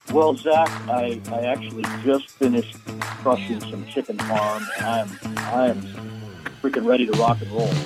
Well, Zach, I actually just finished crushing some chicken parm, and I am freaking ready to rock and roll.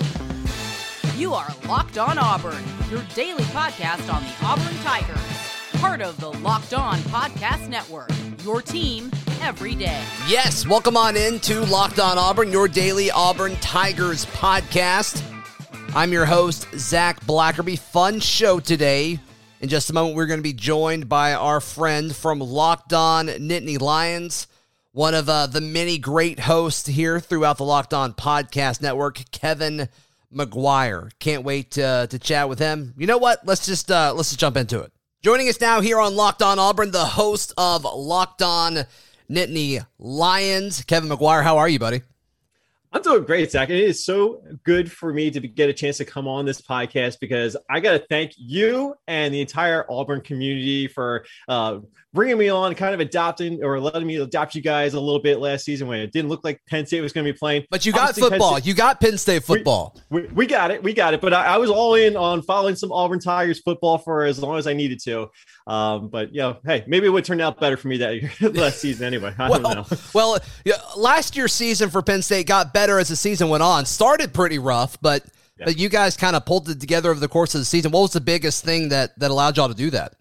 You are Locked On Auburn, your daily podcast on the Auburn Tigers. Part of the Locked On Podcast Network, your team every day. Yes, welcome on into Locked On Auburn, your daily Auburn Tigers podcast. I'm your host, Zach Blackerby. Fun show today. In just a moment, we're going to be joined by our friend from Locked On Nittany Lions, one of the many great hosts here throughout the Locked On Podcast Network, Kevin McGuire. Can't wait to chat with him. You know what? Let's just jump into it. Joining us now here on Locked On Auburn, the host of Locked On Nittany Lions, Kevin McGuire. How are you, buddy? I'm doing great, Zach. It is so good for me to get a chance to come on this podcast because I got to thank you and the entire Auburn community for bringing me on, kind of adopting or letting me adopt you guys a little bit last season when it didn't look like Penn State was going to be playing. But you got football. You got Penn State football. We got it. We got it. But I was all in on following some Auburn Tigers football for as long as I needed to. But, hey, maybe it would turn out better for me that year, last season anyway. I don't know. Well, last year's season for Penn State got better as the season went on. Started pretty rough, but you guys kind of pulled it together over the course of the season. What was the biggest thing that allowed y'all to do that?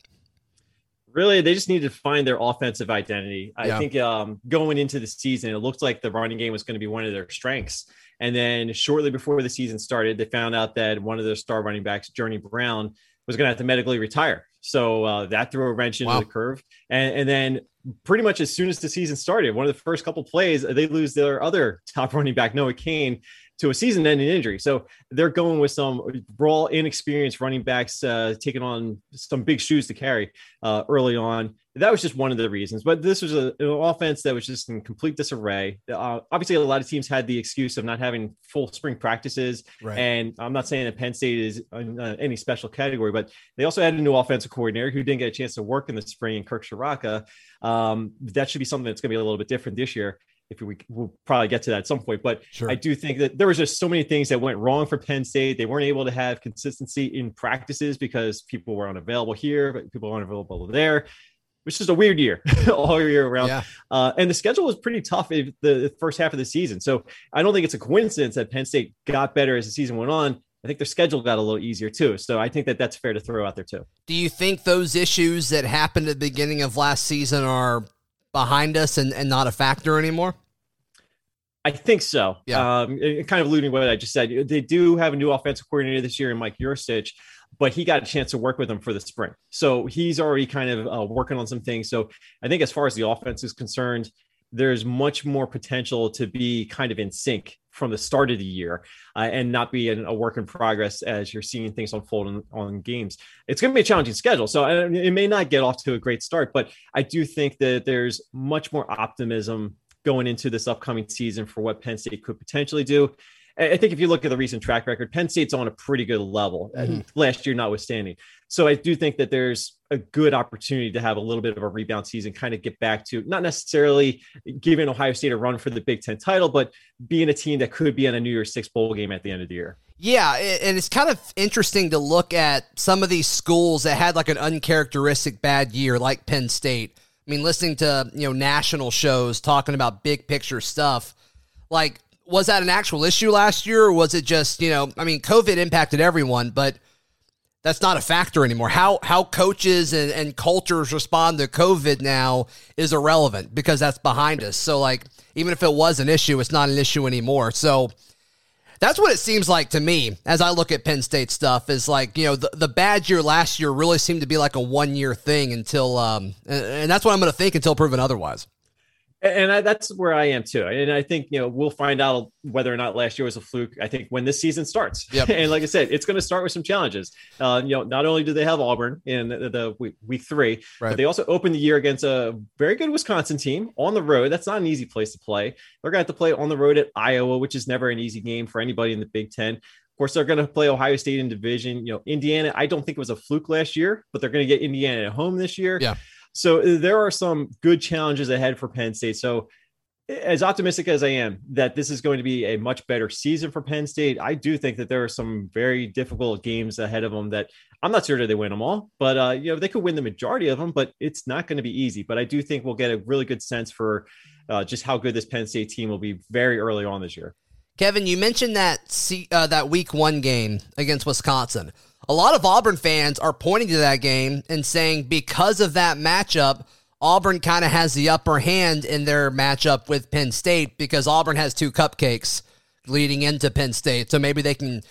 Really, they just needed to find their offensive identity. I think going into the season, it looked like the running game was going to be one of their strengths. And then shortly before the season started, they found out that one of their star running backs, Journey Brown, was going to have to medically retire. So that threw a wrench into the curve. And then pretty much as soon as the season started, one of the first couple plays, they lose their other top running back, Noah Cain, to a season-ending injury. So they're going with some raw, inexperienced running backs taking on some big shoes to carry early on. That was just one of the reasons. But this was an offense that was just in complete disarray. Obviously, a lot of teams had the excuse of not having full spring practices. Right. And I'm not saying that Penn State is in any special category, but they also had a new offensive coordinator who didn't get a chance to work in the spring, in Kirk Ciarrocca. That should be something that's going to be a little bit different this year. We'll probably get to that at some point, but sure. I do think that there was just so many things that went wrong for Penn State. They weren't able to have consistency in practices because people were unavailable here, but people weren't available there. Which is a weird year all year around. Yeah. And the schedule was pretty tough in the first half of the season. So I don't think it's a coincidence that Penn State got better as the season went on. I think their schedule got a little easier too. So I think that that's fair to throw out there too. Do you think those issues that happened at the beginning of last season are behind us and not a factor anymore? I think so. Yeah. Kind of alluding to what I just said. They do have a new offensive coordinator this year in Mike Yurcich, but he got a chance to work with them for the spring. So he's already kind of working on some things. So I think as far as the offense is concerned, there's much more potential to be kind of in sync from the start of the year and not be a work in progress as you're seeing things unfold on games. It's going to be a challenging schedule. So it may not get off to a great start, but I do think that there's much more optimism going into this upcoming season for what Penn State could potentially do. I think if you look at the recent track record, Penn State's on a pretty good level, last year notwithstanding. So I do think that there's a good opportunity to have a little bit of a rebound season, kind of get back to not necessarily giving Ohio State a run for the Big Ten title, but being a team that could be in a New Year's Six bowl game at the end of the year. Yeah, and it's kind of interesting to look at some of these schools that had like an uncharacteristic bad year, like Penn State. I mean, listening to, national shows talking about big picture stuff, like, was that an actual issue last year? Or was it just, COVID impacted everyone, but that's not a factor anymore. How coaches and cultures respond to COVID now is irrelevant because that's behind us. So, like, even if it was an issue, it's not an issue anymore. So that's what it seems like to me as I look at Penn State stuff is like, the bad year last year really seemed to be like a 1 year thing until, and that's what I'm going to think until proven otherwise. And that's where I am too. And I think, we'll find out whether or not last year was a fluke, I think, when this season starts. Yep. And like I said, it's going to start with some challenges. Not only do they have Auburn in the week 3, right, but they also opened the year against a very good Wisconsin team on the road. That's not an easy place to play. They're going to have to play on the road at Iowa, which is never an easy game for anybody in the Big Ten. Of course, they're going to play Ohio State in division. Indiana, I don't think it was a fluke last year, but they're going to get Indiana at home this year. Yeah. So there are some good challenges ahead for Penn State. So as optimistic as I am that this is going to be a much better season for Penn State, I do think that there are some very difficult games ahead of them that I'm not sure that they win them all, but they could win the majority of them, but it's not going to be easy. But I do think we'll get a really good sense for just how good this Penn State team will be very early on this year. Kevin, you mentioned that week 1 game against Wisconsin. A lot of Auburn fans are pointing to that game and saying because of that matchup, Auburn kind of has the upper hand in their matchup with Penn State because Auburn has 2 cupcakes leading into Penn State. So maybe they can,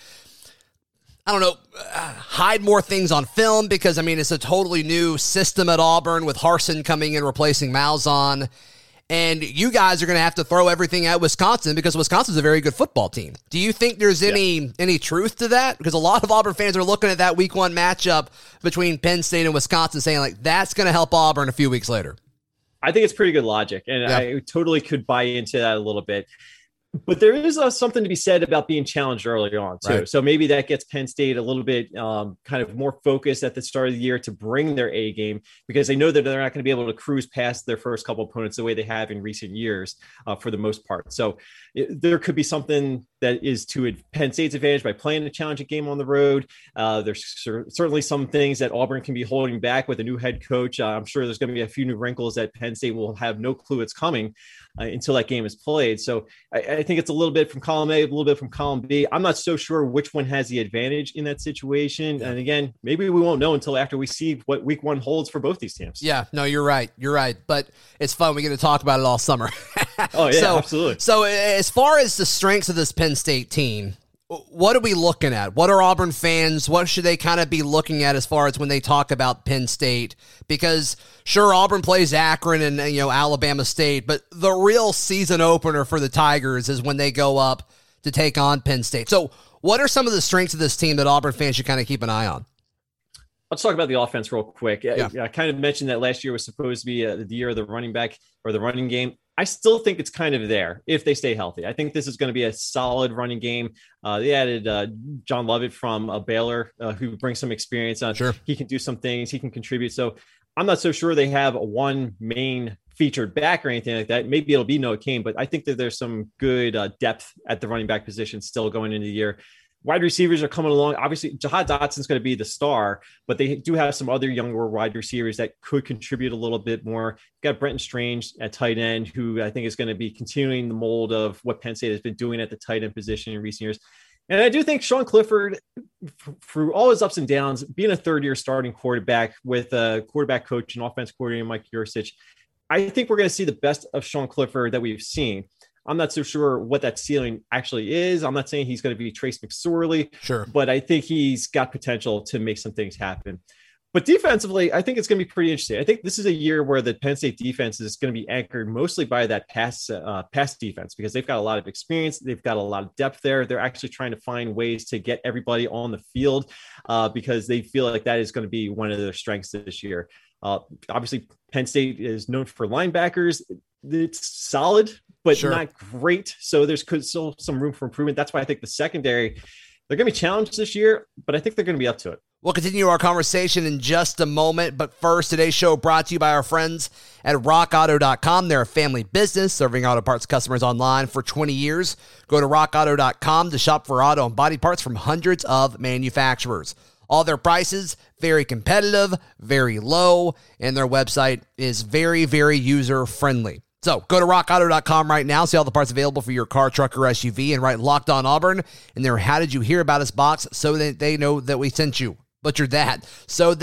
hide more things on film because, it's a totally new system at Auburn with Harsin coming in, replacing Malzahn. And you guys are going to have to throw everything at Wisconsin because Wisconsin's a very good football team. Do you think there's any truth to that? Because a lot of Auburn fans are looking at that week 1 matchup between Penn State and Wisconsin saying, that's going to help Auburn a few weeks later. I think it's pretty good logic, and I totally could buy into that a little bit. But there is something to be said about being challenged early on, too. Right. So maybe that gets Penn State a little bit kind of more focused at the start of the year to bring their A game because they know that they're not going to be able to cruise past their first couple opponents the way they have in recent years for the most part. So there could be something that is to Penn State's advantage by playing a challenging game on the road. There's certainly some things that Auburn can be holding back with a new head coach. I'm sure there's going to be a few new wrinkles that Penn State will have no clue it's coming until that game is played. So I think it's a little bit from column A, a little bit from column B. I'm not so sure which one has the advantage in that situation. And again, maybe we won't know until after we see what week 1 holds for both these teams. Yeah, no, you're right. But it's fun. We get to talk about it all summer. Oh, yeah, absolutely. So as far as the strengths of this Penn State team, what are we looking at? What are Auburn fans, what should they kind of be looking at as far as when they talk about Penn State? Because sure, Auburn plays Akron and Alabama State, but the real season opener for the Tigers is when they go up to take on Penn State. So what are some of the strengths of this team that Auburn fans should kind of keep an eye on? Let's talk about the offense real quick. Yeah. I kind of mentioned that last year was supposed to be the year of the running back or the running game. I still think it's kind of there if they stay healthy. I think this is going to be a solid running game. They added John Lovett from Baylor, who brings some experience. Sure. He can do some things. He can contribute. So I'm not so sure they have one main featured back or anything like that. Maybe it'll be Noah Cain, but I think that there's some good depth at the running back position still going into the year. Wide receivers are coming along. Obviously, Jahad Dotson's going to be the star, but they do have some other younger wide receivers that could contribute a little bit more. You've got Brenton Strange at tight end, who I think is going to be continuing the mold of what Penn State has been doing at the tight end position in recent years. And I do think Sean Clifford, through all his ups and downs, being a third-year starting quarterback with a quarterback coach and offense coordinator Mike Yurcich, I think we're going to see the best of Sean Clifford that we've seen. I'm not so sure what that ceiling actually is. I'm not saying he's going to be Trace McSorley, sure, but I think he's got potential to make some things happen. But defensively, I think it's going to be pretty interesting. I think this is a year where the Penn State defense is going to be anchored mostly by that pass defense because they've got a lot of experience. They've got a lot of depth there. They're actually trying to find ways to get everybody on the field because they feel like that is going to be one of their strengths this year. Obviously, Penn State is known for linebackers. It's solid, but sure, not great. So there's still some room for improvement. That's why I think the secondary, they're going to be challenged this year, but I think they're going to be up to it. We'll continue our conversation in just a moment, but first, today's show brought to you by our friends at RockAuto.com. They're a family business serving auto parts customers online for 20 years. Go to RockAuto.com to shop for auto and body parts from hundreds of manufacturers. All their prices, very competitive, very low, and their website is very, very user-friendly. So go to rockauto.com right now, see all the parts available for your car, truck, or SUV, and write Locked On Auburn in their How Did You Hear About Us box so that they know that we sent you. Butchered that. So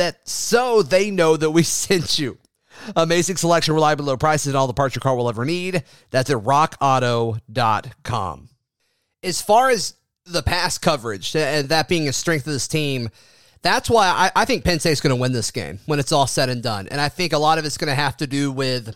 they know that we sent you. Amazing selection, reliable low prices, and all the parts your car will ever need. That's at rockauto.com. As far as the pass coverage, and that being a strength of this team, that's why I think Penn State's going to win this game when it's all said and done. And I think a lot of it's going to have to do with,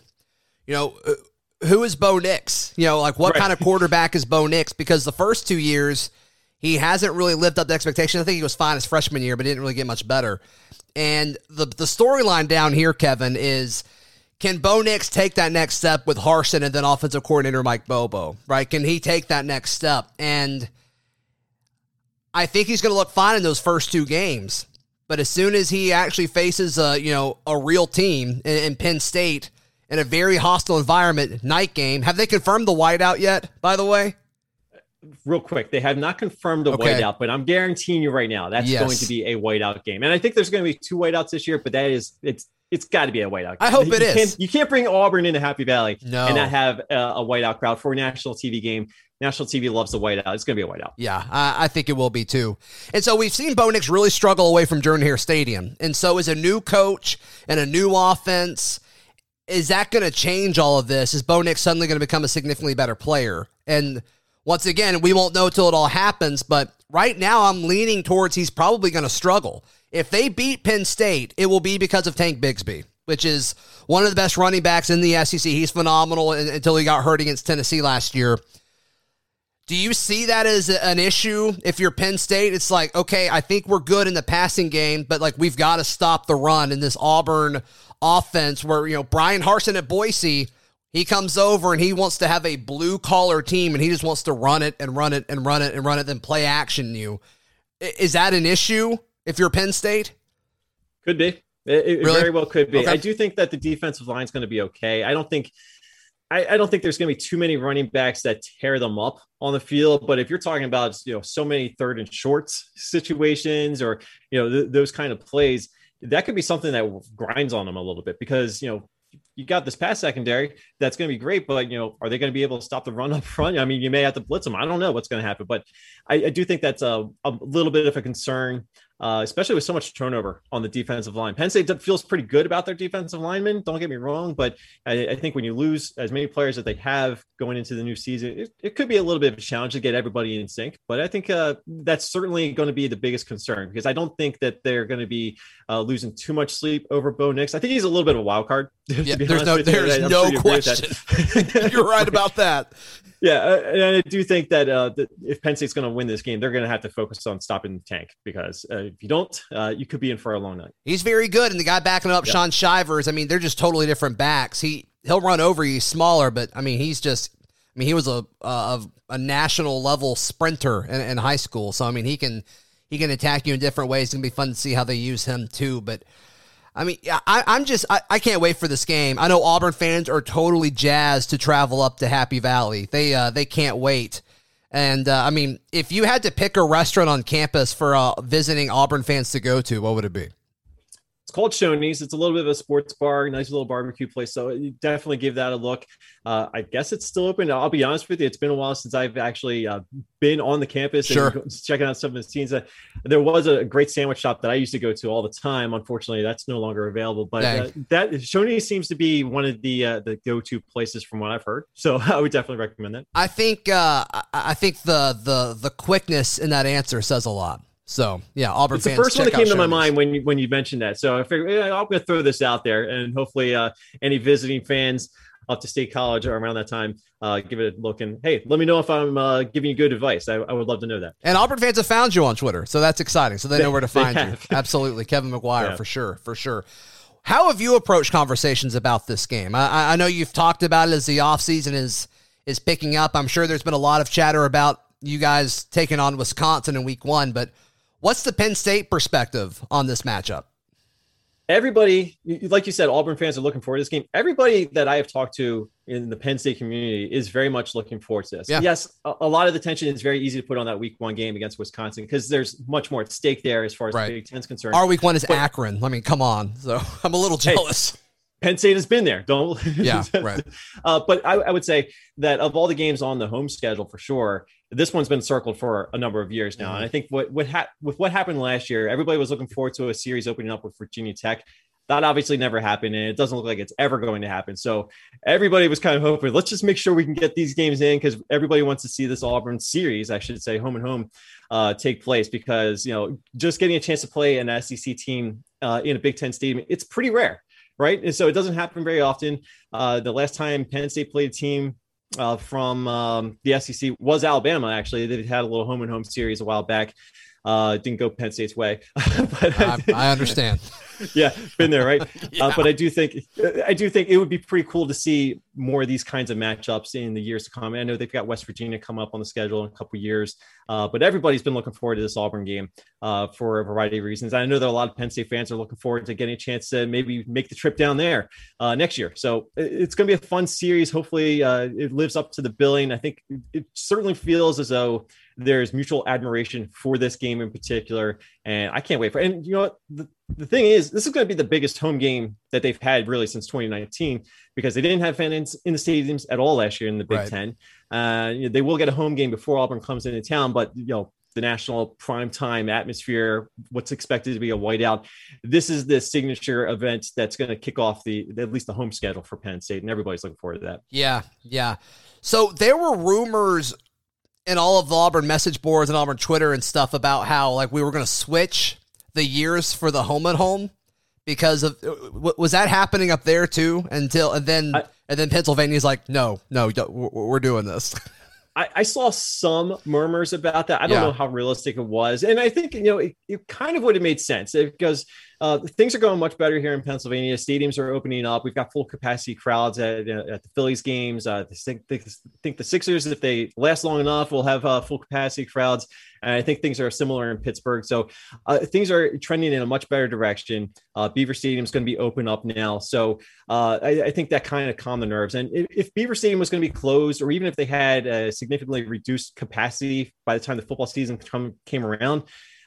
who is Bo Nix? What kind of quarterback is Bo Nix? Because the first 2 years, he hasn't really lived up to expectations. I think he was fine his freshman year, but didn't really get much better. And the storyline down here, Kevin, is can Bo Nix take that next step with Harsin and then offensive coordinator Mike Bobo, right? Can he take that next step? And I think he's going to look fine in those first 2 games. But as soon as he actually faces a real team in Penn State, in a very hostile environment, night game. Have they confirmed the whiteout yet, by the way? Real quick, they have not confirmed a whiteout, but I'm guaranteeing you right now that's going to be a whiteout game. And I think there's going to be 2 whiteouts this year, but it's got to be a whiteout game. I hope it is. You can't bring Auburn into Happy Valley and not have a whiteout crowd for a national TV game. National TV loves the whiteout. It's going to be a whiteout. Yeah, I think it will be too. And so we've seen Bo Nix really struggle away from Jordan Hare Stadium. And so as a new coach and a new offense, is that going to change all of this? Is Bo Nix suddenly going to become a significantly better player? And once again, we won't know till it all happens, but right now I'm leaning towards he's probably going to struggle. If they beat Penn State, it will be because of Tank Bigsby, which is one of the best running backs in the SEC. He's phenomenal until he got hurt against Tennessee last year. Do you see that as an issue? If you're Penn State, it's like, okay, I think we're good in the passing game, but like we've got to stop the run in this Auburn offense where, you know, Brian Harsin at Boise, he comes over and he wants to have a blue collar team and he just wants to run it and run it and run it and run it, then play action you. Is that an issue if you're Penn State? Could be. It really? Very well could be. Okay. I do think that the defensive line is going to be okay. I don't think there's going to be too many running backs that tear them up on the field. But if you're talking about, you know, so many 3rd and shorts situations or, you know, those kind of plays, that could be something that grinds on them a little bit because, you know, you got this pass secondary that's going to be great, but, you know, are they going to be able to stop the run up front? I mean, you may have to blitz them. I don't know what's going to happen, but I do think that's a little bit of a concern, especially with so much turnover on the defensive line. Penn State feels pretty good about their defensive linemen. Don't get me wrong, but I think when you lose as many players that they have going into the new season, it could be a little bit of a challenge to get everybody in sync. But I think that's certainly going to be the biggest concern because I don't think that they're going to be losing too much sleep over Bo Nix. I think he's a little bit of a wild card. Yeah, there's no question. You're right about that. Yeah, and I do think that if Penn State's going to win this game, they're going to have to focus on stopping the Tank because if you don't, you could be in for a long night. He's very good, and the guy backing up, Sean Shivers, I mean, they're just totally different backs. He'll run over you, smaller, but I mean, he was a national level sprinter in high school, so I mean, he can attack you in different ways. It's gonna be fun to see how they use him too, but. I mean, I can't wait for this game. I know Auburn fans are totally jazzed to travel up to Happy Valley. They can't wait. And, I mean, if you had to pick a restaurant on campus for visiting Auburn fans to go to, what would it be? It's called Shoney's. It's a little bit of a sports bar, nice little barbecue place. So you definitely give that a look. I guess it's still open. I'll be honest with you. It's been a while since I've actually been on the campus and checking out some of the scenes. There was a great sandwich shop that I used to go to all the time. Unfortunately, that's no longer available. But that Shoney's seems to be one of the go-to places from what I've heard. So I would definitely recommend that. I think the quickness in that answer says a lot. So, yeah, Auburn it's fans. The first one that came to my mind when you mentioned that. So I figured I'm going to throw this out there, and hopefully any visiting fans up to State College around that time give it a look. And, hey, let me know if I'm giving you good advice. I would love to know that. And Auburn fans have found you on Twitter, so that's exciting. So they know where to find you. Absolutely. Kevin McGuire, for sure. How have you approached conversations about this game? I know you've talked about it as the offseason is picking up. I'm sure there's been a lot of chatter about you guys taking on Wisconsin in week 1, but what's the Penn State perspective on this matchup? Everybody, like you said, Auburn fans are looking forward to this game. Everybody that I have talked to in the Penn State community is very much looking forward to this. Yeah. Yes, a lot of the tension is very easy to put on that week 1 game against Wisconsin because there's much more at stake there as far as the Big Ten's concerned. Our week 1 is Akron. I mean, come on. So I'm a little jealous. Hey, Penn State has been there. Don't. Yeah, right. But I would say that of all the games on the home schedule, for sure, this one's been circled for a number of years now. Mm-hmm. And I think with what happened last year, everybody was looking forward to a series opening up with Virginia Tech. That obviously never happened, and it doesn't look like it's ever going to happen. So everybody was kind of hoping, let's just make sure we can get these games in because everybody wants to see this Auburn series, I should say, home and home, take place because, just getting a chance to play an SEC team in a Big Ten stadium, it's pretty rare. Right. And so it doesn't happen very often. The last time Penn State played a team from the SEC was Alabama. Actually, they had a little home and home series a while back. Didn't go Penn State's way. But I understand. Yeah, been there, right? Yeah. But I do think it would be pretty cool to see more of these kinds of matchups in the years to come. I know they've got West Virginia come up on the schedule in a couple of years, but everybody's been looking forward to this Auburn game for a variety of reasons. I know that a lot of Penn State fans are looking forward to getting a chance to maybe make the trip down there next year. So it's going to be a fun series. Hopefully it lives up to the billing. I think it certainly feels as though there's mutual admiration for this game in particular, and I can't wait for it. And you know what? The thing is, this is going to be the biggest home game that they've had really since 2019, because they didn't have fans in the stadiums at all last year in the Big Ten. They will get a home game before Auburn comes into town, but the national primetime atmosphere, what's expected to be a whiteout. This is the signature event that's going to kick off at least the home schedule for Penn State, and everybody's looking forward to that. Yeah. So there were rumors in all of the Auburn message boards and Auburn Twitter and stuff about how like we were going to switch the years for the home and home because of was that happening up there too? And then Pennsylvania's like, no, we're doing this. I saw some murmurs about that. I don't know how realistic it was. And I think, it kind of would have made sense because things are going much better here in Pennsylvania. Stadiums are opening up. We've got full capacity crowds at the Phillies games. I think the Sixers, if they last long enough, will have full capacity crowds. And I think things are similar in Pittsburgh. So things are trending in a much better direction. Beaver Stadium is going to be open up now. So I think that kind of calmed the nerves. And if Beaver Stadium was going to be closed, or even if they had a significantly reduced capacity by the time the football season came around,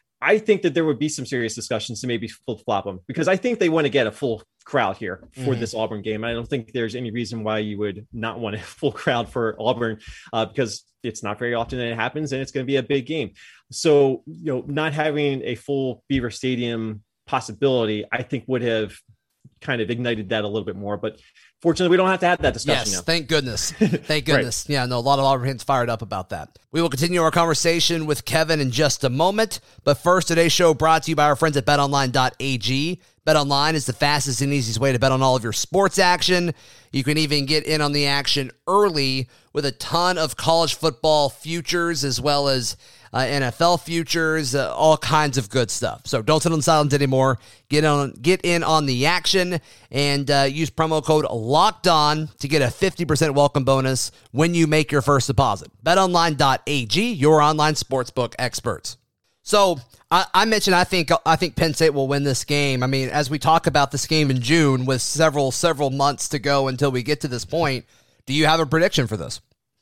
I think that there would be some serious discussions to maybe flip-flop them, because I think they want to get a full crowd here for this Auburn game. I don't think there's any reason why you would not want a full crowd for Auburn because it's not very often that it happens, and it's going to be a big game. So, not having a full Beaver Stadium possibility, I think would have kind of ignited that a little bit more. But fortunately, we don't have to have that discussion now. Thank goodness. Thank goodness. Right. Yeah, no, a lot of Auburn fans fired up about that. We will continue our conversation with Kevin in just a moment. But first, today's show brought to you by our friends at betonline.ag. BetOnline is the fastest and easiest way to bet on all of your sports action. You can even get in on the action early with a ton of college football futures as well as NFL futures, all kinds of good stuff. So don't sit on silent anymore. Get in on the action and use promo code LOCKEDON to get a 50% welcome bonus when you make your first deposit. BetOnline.ag, your online sportsbook experts. So I mentioned I think Penn State will win this game. I mean, as we talk about this game in June with several months to go until we get to this point, do you have a prediction for this?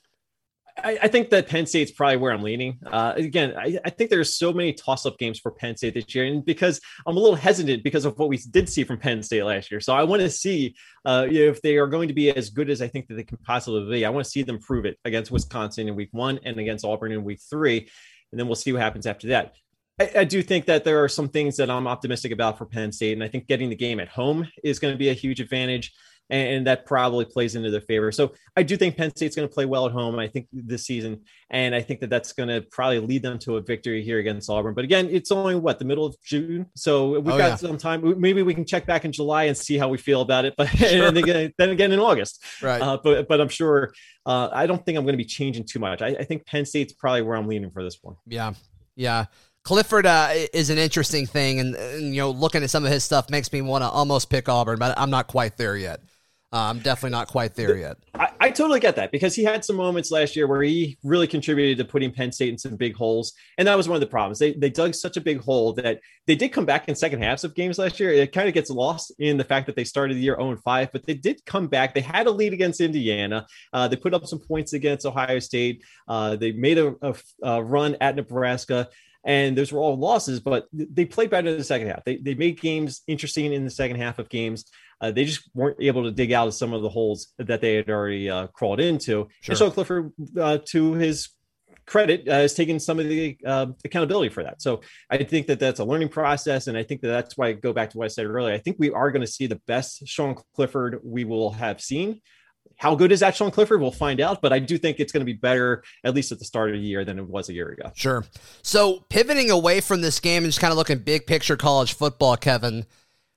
I think that Penn State's probably where I'm leaning. Again, I think there's so many toss-up games for Penn State this year, and because I'm a little hesitant because of what we did see from Penn State last year. So I want to see if they are going to be as good as I think that they can possibly be. I want to see them prove it against Wisconsin in week 1 and against Auburn in week 3, and then we'll see what happens after that. I do think that there are some things that I'm optimistic about for Penn State, and I think getting the game at home is going to be a huge advantage. And that probably plays into their favor. So I do think Penn State's going to play well at home, I think, this season. And I think that that's going to probably lead them to a victory here against Auburn. But again, it's only, the middle of June? So we've got some time. Maybe we can check back in July and see how we feel about it. But sure. And then again in August. Right. But I'm sure I don't think I'm going to be changing too much. I think Penn State's probably where I'm leaning for this one. Yeah. Clifford is an interesting thing. And looking at some of his stuff makes me want to almost pick Auburn, but I'm not quite there yet. I'm definitely not quite there yet. I totally get that, because he had some moments last year where he really contributed to putting Penn State in some big holes. And that was one of the problems. They dug such a big hole that they did come back in second halves of games last year. It kind of gets lost in the fact that they started the year 0-5, but they did come back. They had a lead against Indiana. They put up some points against Ohio State. They made a run at Nebraska. And those were all losses, but they played better in the second half. They made games interesting in the second half of games. They just weren't able to dig out of some of the holes that they had already crawled into. Sure. And so Clifford, to his credit, has taken some of the accountability for that. So I think that that's a learning process. And I think that that's why I go back to what I said earlier. I think we are going to see the best Sean Clifford we will have seen. How good is that Sean Clifford? We'll find out, but I do think it's going to be better, at least at the start of the year, than it was a year ago. Sure. So pivoting away from this game and just kind of looking big picture college football, Kevin,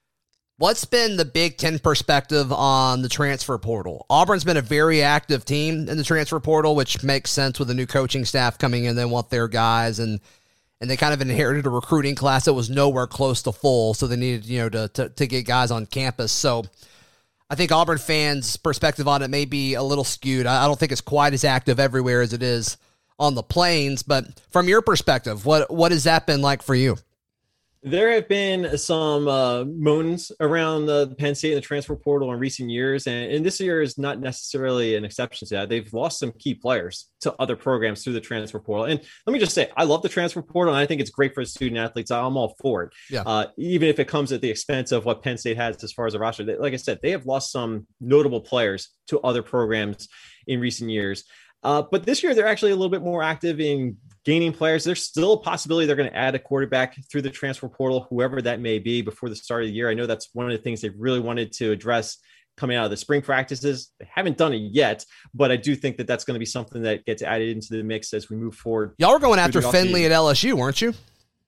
what's been the Big Ten perspective on the transfer portal? Auburn's been a very active team in the transfer portal, which makes sense with a new coaching staff coming in. They want their guys, and and they kind of inherited a recruiting class that was nowhere close to full, so they needed, to get guys on campus. So I think Auburn fans' perspective on it may be a little skewed. I don't think it's quite as active everywhere as it is on the Plains, but from your perspective, what has that been like for you? There have been some moans around the Penn State and the transfer portal in recent years, and this year is not necessarily an exception to that. They've lost some key players to other programs through the transfer portal. And let me just say, I love the transfer portal, and I think it's great for student athletes. I'm all for it, even if it comes at the expense of what Penn State has as far as a roster. Like I said, they have lost some notable players to other programs in recent years. But this year, they're actually a little bit more active in gaining players. There's still a possibility they're going to add a quarterback through the transfer portal, whoever that may be, before the start of the year. I know that's one of the things they really wanted to address coming out of the spring practices. They haven't done it yet, but I do think that that's going to be something that gets added into the mix as we move forward. Y'all were going after Finley at LSU, weren't you?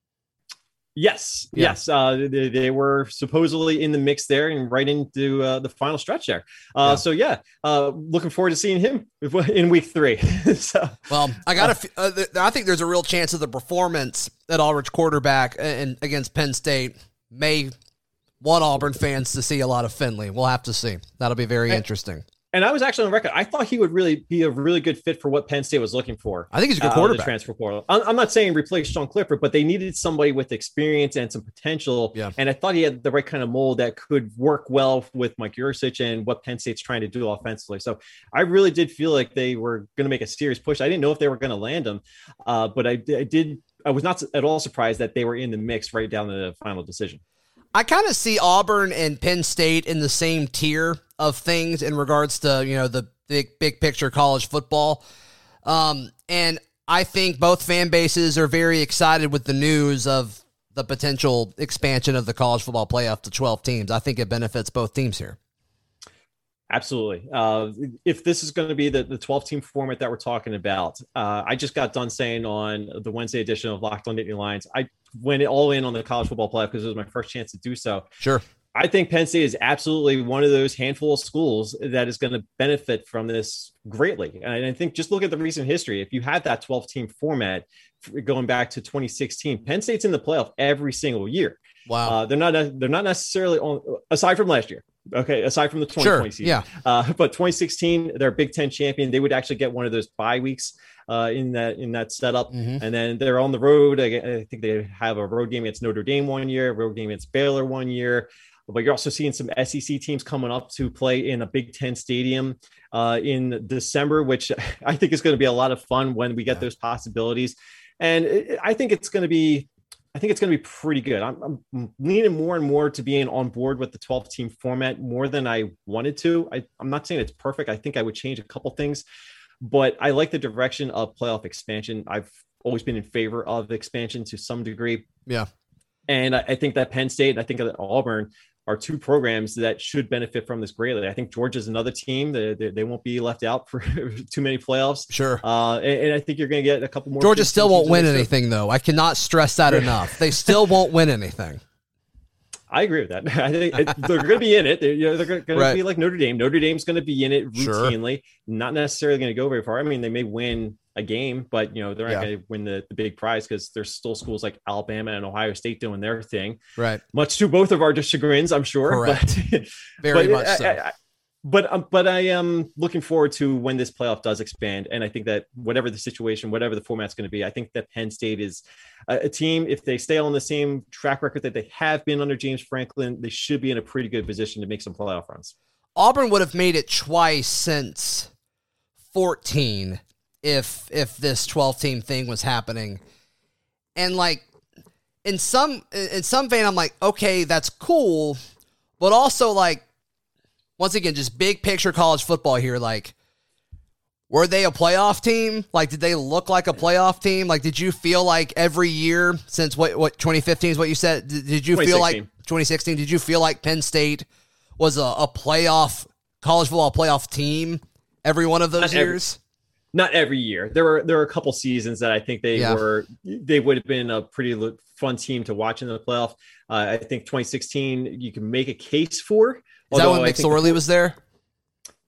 Yes. They were supposedly in the mix there and right into the final stretch there. So looking forward to seeing him in week 3. Well, I think there's a real chance of the performance at Aldridge quarterback and against Penn State may want Auburn fans to see a lot of Finley. We'll have to see. That'll be very interesting. And I was actually on record. I thought he would really be a really good fit for what Penn State was looking for. I think he's a good quarterback. The transfer portal. I'm not saying replace Sean Clifford, but they needed somebody with experience and some potential. Yeah. And I thought he had the right kind of mold that could work well with Mike Yurcich and what Penn State's trying to do offensively. So I really did feel like they were going to make a serious push. I didn't know if they were going to land him, but I was not at all surprised that they were in the mix right down to the final decision. I kind of see Auburn and Penn State in the same tier of things in regards to, the big picture college football. And I think both fan bases are very excited with the news of the potential expansion of the college football playoff to 12 teams. I think it benefits both teams here. Absolutely. If this is going to be the 12-team format that we're talking about, I just got done saying on the Wednesday edition of Locked On Nittany Lions, I went all in on the college football playoff because it was my first chance to do so. Sure. I think Penn State is absolutely one of those handful of schools that is going to benefit from this greatly. And I think just look at the recent history. If you had that 12-team format going back to 2016, Penn State's in the playoff every single year. Wow. They're not necessarily on, aside from last year. Okay, aside from the 2020 season. Yeah. But 2016, they're Big Ten champion. They would actually get one of those bye weeks in that setup. Mm-hmm. And then they're on the road. I think they have a road game against Notre Dame one year, a road game against Baylor one year. But you're also seeing some SEC teams coming up to play in a Big Ten stadium in December, which I think is going to be a lot of fun when we get those possibilities. And I think it's going to be pretty good. I'm leaning more and more to being on board with the 12-team format more than I wanted to. I'm not saying it's perfect. I think I would change a couple things, but I like the direction of playoff expansion. I've always been in favor of expansion to some degree. Yeah. And I think that Penn State and I think that Auburn are two programs that should benefit from this greatly. I think Georgia's another team that they won't be left out for too many playoffs. Sure. And I think you're going to get a couple more. Georgia still won't win anything, though. I cannot stress that enough. They still won't win anything. I agree with that. I think they're going to be in it. They're going to be like Notre Dame. Notre Dame's going to be in it routinely, sure. Not necessarily going to go very far. I mean, they may win a game, but they're not going to win the big prize because there's still schools like Alabama and Ohio State doing their thing. Right. Much to both of our chagrins, I'm sure. Correct. Very much so. But I am looking forward to when this playoff does expand. And I think that whatever the situation, whatever the format's going to be, I think that Penn State is a team. If they stay on the same track record that they have been under James Franklin, they should be in a pretty good position to make some playoff runs. Auburn would have made it twice since 14 if this 12-team thing was happening. And like in some vein, I'm like, okay, that's cool. But also like, once again, just big picture college football here. Like, were they a playoff team? Like, did they look like a playoff team? Like, did you feel like every year since what 2015 is what you said? Did you feel like 2016? Did you feel like Penn State was a playoff college football playoff team every one of those years? Not every year. There were a couple seasons that I think they would have been a pretty fun team to watch in the playoff. I think 2016 you can make a case for. Is that when McSorley was there?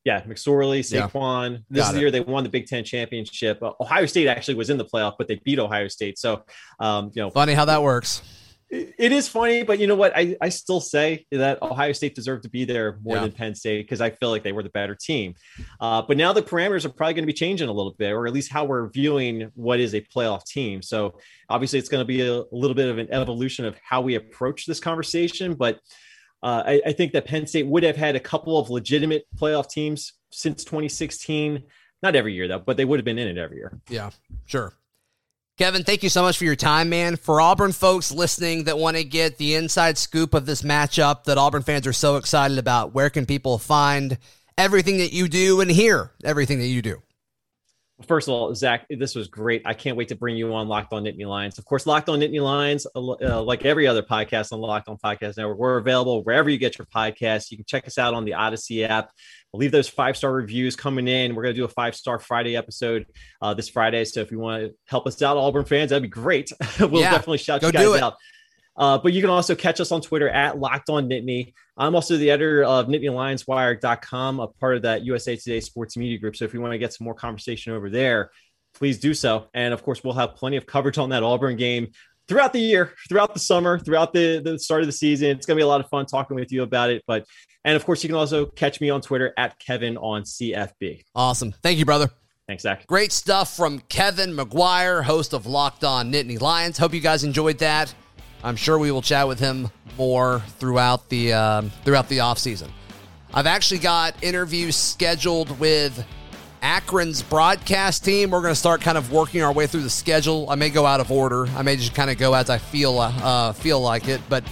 Yeah, McSorley, Saquon. This is the year they won the Big Ten championship. Ohio State actually was in the playoff, but they beat Ohio State. So, funny how that works. It is funny, but you know what? I still say that Ohio State deserved to be there more than Penn State because I feel like they were the better team. But now the parameters are probably going to be changing a little bit, or at least how we're viewing what is a playoff team. So obviously it's going to be a little bit of an evolution of how we approach this conversation. But I think that Penn State would have had a couple of legitimate playoff teams since 2016. Not every year, though, but they would have been in it every year. Yeah, sure. Kevin, thank you so much for your time, man. For Auburn folks listening that want to get the inside scoop of this matchup that Auburn fans are so excited about, where can people find everything that you do and hear everything that you do? First of all, Zach, this was great. I can't wait to bring you on Locked On Nittany Lions. Of course, Locked On Nittany Lions, like every other podcast on the Locked On Podcast Network, we're available wherever you get your podcasts. You can check us out on the Odyssey app. We'll leave those 5-star reviews coming in. We're going to do a 5-star Friday episode this Friday. So if you want to help us out, Auburn fans, that'd be great. We'll definitely shout you guys out. But you can also catch us on Twitter at Locked On Nittany. I'm also the editor of NittanyLionsWire.com, a part of that USA Today Sports Media Group. So if you want to get some more conversation over there, please do so. And of course, we'll have plenty of coverage on that Auburn game throughout the year, throughout the summer, throughout the start of the season. It's going to be a lot of fun talking with you about it. And of course, you can also catch me on Twitter at KevinOnCFB. Awesome. Thank you, brother. Thanks, Zach. Great stuff from Kevin McGuire, host of Locked On Nittany Lions. Hope you guys enjoyed that. I'm sure we will chat with him more throughout the offseason. I've actually got interviews scheduled with Akron's broadcast team. We're going to start kind of working our way through the schedule. I may go out of order. I may just kind of go as I feel like it. But,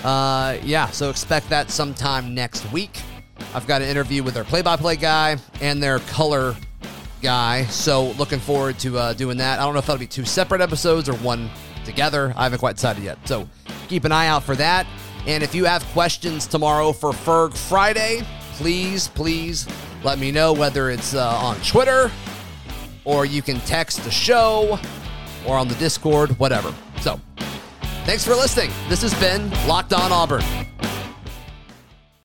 so expect that sometime next week. I've got an interview with their play-by-play guy and their color guy. So looking forward to doing that. I don't know if that'll be 2 separate episodes or one together. I haven't quite decided yet. So keep an eye out for that. And if you have questions tomorrow for Ferg Friday, please let me know, whether it's on Twitter or you can text the show or on the Discord, whatever. So thanks for listening. This has been Locked On Auburn.